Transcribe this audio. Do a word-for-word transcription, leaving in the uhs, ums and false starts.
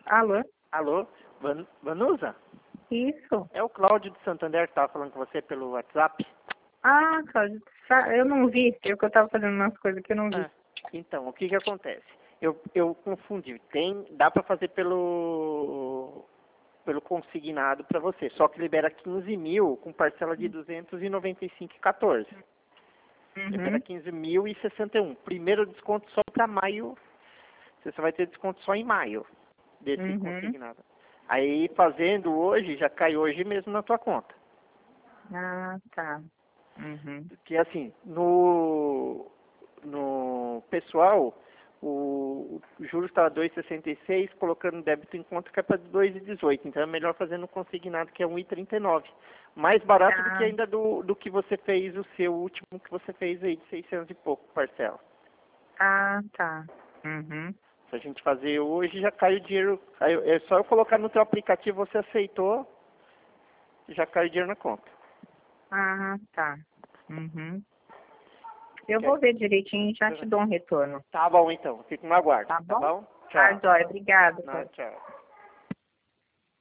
Alô? Alô, Van, Vanusa? Isso. É o Cláudio de Santander que estava falando com você pelo WhatsApp. Ah, Cláudio, sa- eu não vi. Eu que eu tava fazendo umas coisas que eu não vi. Ah, então, o que que acontece? Eu, eu confundi. Tem, dá para fazer pelo pelo consignado para você, só que libera quinze mil com parcela de duzentos e noventa e cinco e quatorze. Libera Uhum. quinze mil e sessenta e um. Primeiro desconto só para maio. Você só vai ter desconto só em maio desse Uhum. consignado. Aí fazendo hoje, já cai hoje mesmo na tua conta. Ah, tá. Uhum. Que assim, no, no pessoal, o, o juros estava dois vírgula sessenta e seis, colocando débito em conta que é para dois vírgula dezoito. Então é melhor fazer no consignado, que é um vírgula trinta e nove. Mais barato do que Ah, ainda do, do que você fez, o seu último que você fez aí de seiscentos e pouco parcela. ah, tá. Uhum. Se a gente fazer hoje, já cai o dinheiro. Aí é só eu colocar no teu aplicativo, você aceitou, já cai o dinheiro na conta. Ah, tá. Uhum. Eu Quer- vou ver direitinho e já te dou um retorno. Tá bom então, fico no aguardo, Tá tá bom? bom? Tá, Tchau. jóia. Obrigada, Não, Cláudio. tchau.